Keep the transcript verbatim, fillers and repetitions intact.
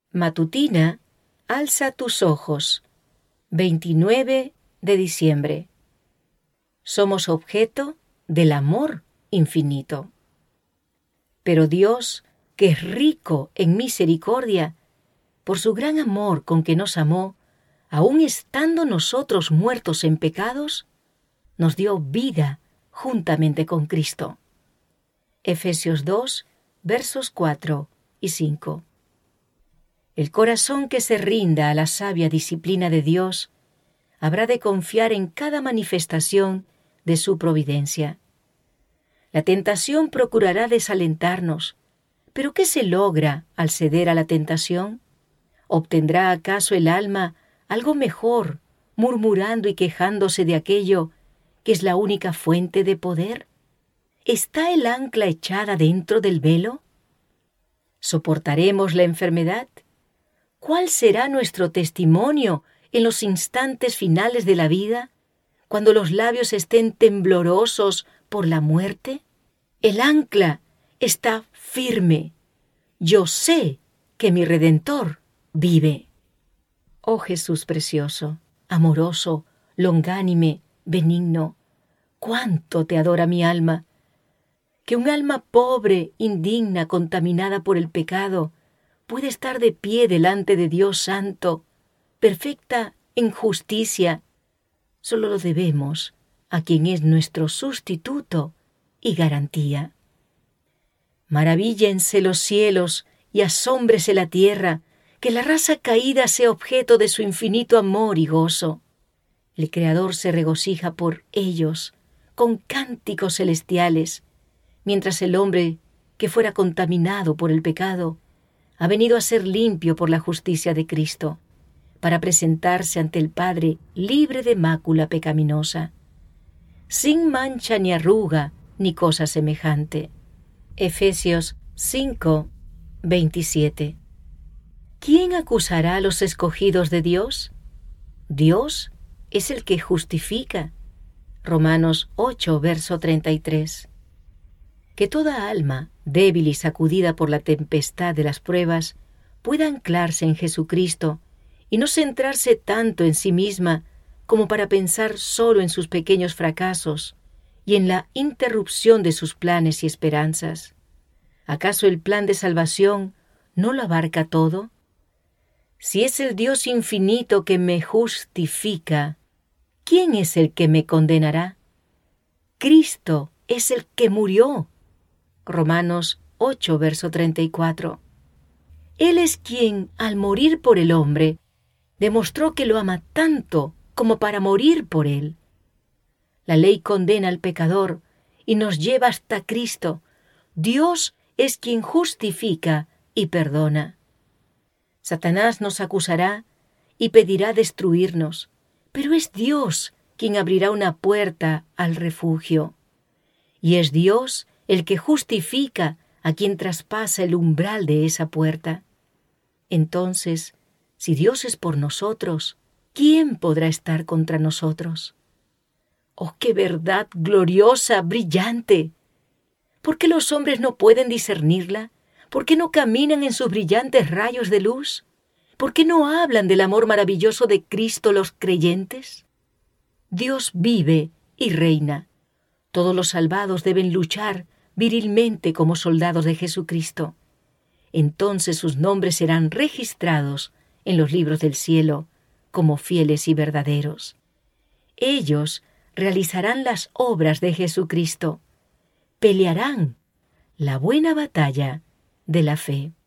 Matutina, alza tus ojos. veintinueve de diciembre. Somos objeto del amor infinito. Pero Dios, que es rico en misericordia, por su gran amor con que nos amó, aun estando nosotros muertos en pecados, nos dio vida juntamente con Cristo. Efesios dos, versos cuatro y cinco. El corazón que se rinda a la sabia disciplina de Dios habrá de confiar en cada manifestación de su providencia. La tentación procurará desalentarnos, pero ¿qué se logra al ceder a la tentación? ¿Obtendrá acaso el alma algo mejor, murmurando y quejándose de aquello que es la única fuente de poder? ¿Está el ancla echada dentro del velo? ¿Soportaremos la enfermedad? ¿Cuál será nuestro testimonio en los instantes finales de la vida, cuando los labios estén temblorosos por la muerte? El ancla está firme. Yo sé que mi Redentor vive. Oh Jesús precioso, amoroso, longánime, benigno, cuánto te adora mi alma. Que un alma pobre, indigna, contaminada por el pecado, puede estar de pie delante de Dios Santo, perfecta en justicia, solo lo debemos a quien es nuestro sustituto y garantía. Maravíllense los cielos y asómbrese la tierra, que la raza caída sea objeto de su infinito amor y gozo. El Creador se regocija por ellos con cánticos celestiales, mientras el hombre que fuera contaminado por el pecado ha venido a ser limpio por la justicia de Cristo, para presentarse ante el Padre libre de mácula pecaminosa, sin mancha ni arruga ni cosa semejante. Efesios cinco, veintisiete. ¿Quién acusará a los escogidos de Dios? Dios es el que justifica. Romanos ocho, verso treinta y tres. Que toda alma, débil y sacudida por la tempestad de las pruebas, pueda anclarse en Jesucristo y no centrarse tanto en sí misma como para pensar solo en sus pequeños fracasos y en la interrupción de sus planes y esperanzas. ¿Acaso el plan de salvación no lo abarca todo? Si es el Dios infinito que me justifica, ¿quién es el que me condenará? Cristo es el que murió. Romanos ocho, verso treinta y cuatro. Él es quien, al morir por el hombre, demostró que lo ama tanto como para morir por él. La ley condena al pecador y nos lleva hasta Cristo. Dios es quien justifica y perdona. Satanás nos acusará y pedirá destruirnos, pero es Dios quien abrirá una puerta al refugio. Y es Dios el que justifica a quien traspasa el umbral de esa puerta. Entonces, si Dios es por nosotros, ¿quién podrá estar contra nosotros? ¡Oh, qué verdad gloriosa, brillante! ¿Por qué los hombres no pueden discernirla? ¿Por qué no caminan en sus brillantes rayos de luz? ¿Por qué no hablan del amor maravilloso de Cristo los creyentes? Dios vive y reina. Todos los salvados deben luchar virilmente como soldados de Jesucristo. Entonces sus nombres serán registrados en los libros del cielo como fieles y verdaderos. Ellos realizarán las obras de Jesucristo, pelearán la buena batalla de la fe.